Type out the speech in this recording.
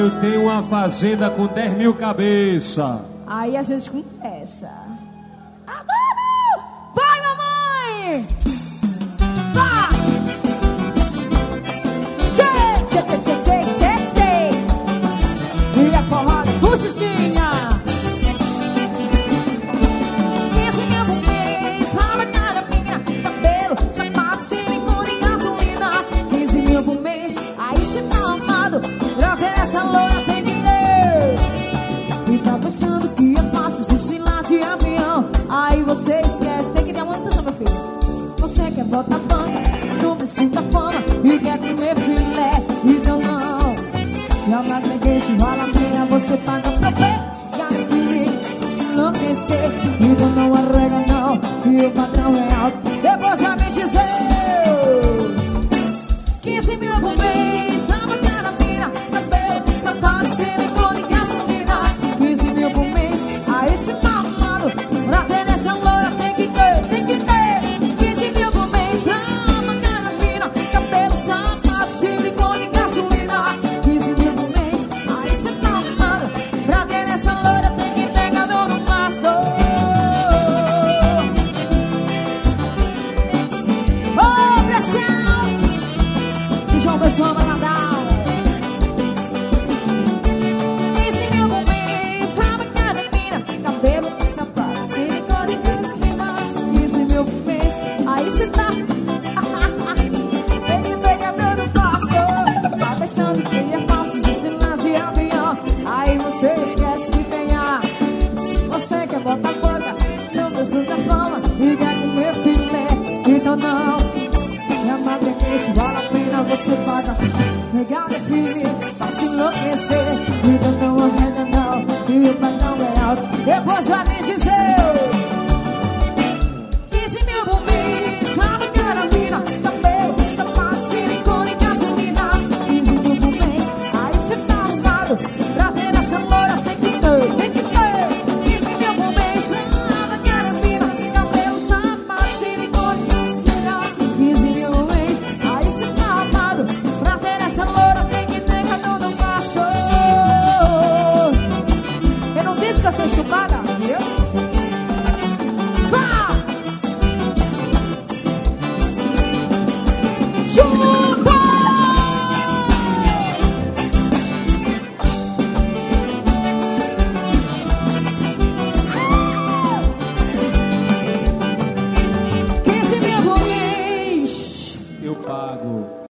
Eu tenho uma fazenda com 10 mil cabeças. Aí a gente conversa. Adoro! Vai, mamãe! Vai! Tchê, tchê, tchê, tchê, tchê, tchê. E a forrada, buchuchinha. 15 mil por mês, pra cada minha. Cabelo, sapato, silicone e gasolina. 15 mil por mês, aí cê tá amado. Troca essa loura, tem que ter. E tá pensando que é fácil desfilar de avião. Aí você esquece, tem que ter muita atenção, meu filho. Você quer botar banca no preço da fama e quer comer filé, então não. Joga negueixo, rola meia, você paga pra pegar e filho, se enlouquecer. Então não arrega não, e o padrão é alto. Depois já me dizer 15 mil por mês, pra cada mina. Cabelo, sapato, silicone e gasolina. 15 mil por mês, aí cê tá amado. Pra ter nessa loira tem que ter, tem que ter. 15 mil por mês, pra cada mina. Cabelo, sapato, silicone e gasolina. 15 mil por mês, aí cê tá amado. Pra ter nessa loira tem que ter cabelo no pastor. Ô, pressão! E João Pessoa vai nadar. 15 mil por mês, pra cada mina. Cabelo, sapato, silicone e gasolina. 15 mil por mês, aí cê tá. Tem que pegar no pastor. Tá pensando que é fácil ensinar de avião. Aí você esquece que tem ar. Você quer botar boca no preço da fama e quer comer filé, então não. É uma delícia, vale a pena, você paga. Legal é filho, vai se enlouquecer. Então não arrega não, e o padrão é alto. Depois vai me